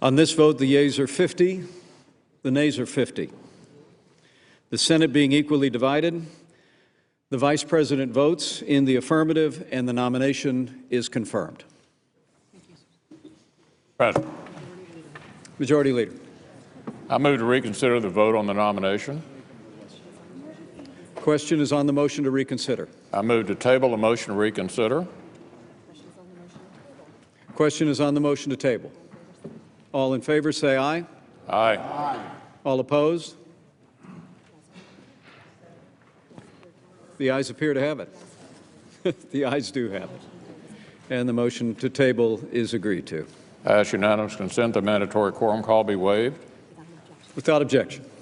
On this vote, the yeas are 50, the nays are 50. The Senate being equally divided, the Vice President votes in the affirmative and the nomination is confirmed. President. Majority Leader. I move to reconsider the vote on the nomination. Question is on the motion to reconsider. I move to table the motion to reconsider. Question is on the motion to table. All in favor say aye. Aye. All opposed? The ayes appear to have it. The ayes do have it. And the motion to table is agreed to. I ask unanimous consent the mandatory quorum call be waived. Without objection.